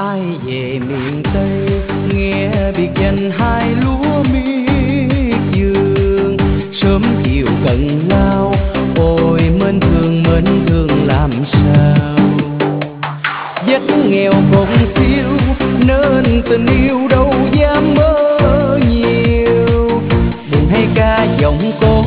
ai về miền Tây nghe biệt danh hai lúa miệt vườn, sớm chiều cận lao ôi mến thương làm sao. Vết nghèo khôn xiêu nên tình yêu đâu dám mơ nhiều, buồn hay ca giọng cô